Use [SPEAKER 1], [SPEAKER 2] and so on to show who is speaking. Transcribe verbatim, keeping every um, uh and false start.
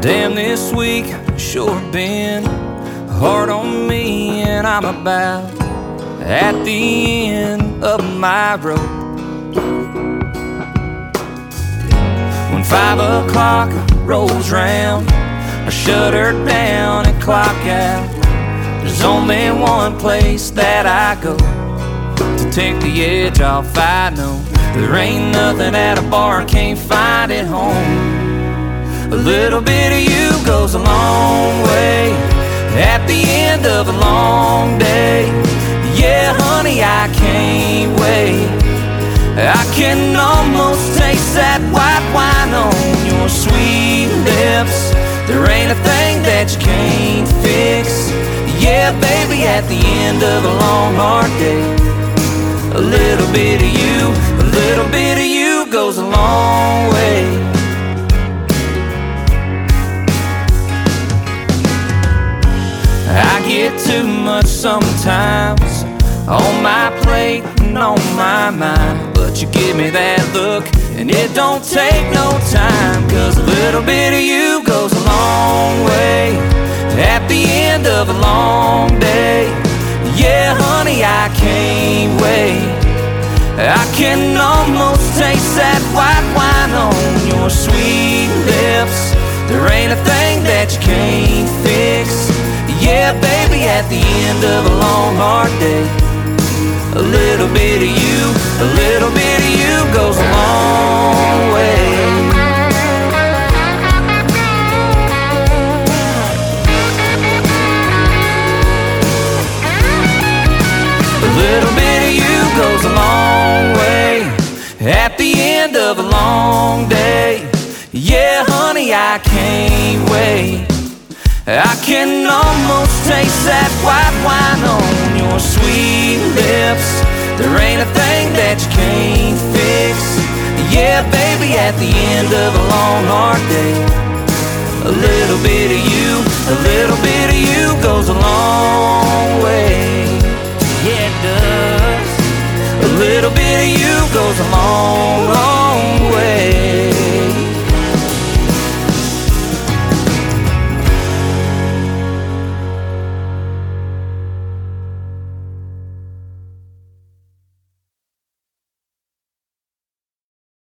[SPEAKER 1] Damn, this week sure been hard on me, and I'm about at the end of my rope. When five o'clock rolls round, I shut her down and clock out. There's only one place that I go to take the edge off. I know there ain't nothing at a bar I can't find at home. A little bit of you goes a long way at the end of a long day. Yeah, honey, I can't wait. I can almost taste that white wine on your sweet lips. There ain't a thing that you can't fix. Yeah, baby, at the end of a long, hard day, a little bit of you, a little bit of you goes a long way. I get too much sometimes on my plate and on my mind, but you give me that look and it don't take no time, 'cause a little bit of you goes a long way at the end of a long day. Yeah, honey, I can't wait. I can almost taste that white wine on your sweet lips. There ain't a thing that you can't fix. Yeah, baby, at the end of a long, hard day, a little bit of you, a little bit of you goes a long way. A little bit of you goes a long way at the end of a long day. Yeah, honey, I can't wait. I can almost taste that white wine on your sweet lips. There ain't a thing that you can't fix. Yeah, baby, at the end of a long, hard day, a little bit of you, a little bit of you goes a long way. Yeah, it does. A little bit of you goes a long, long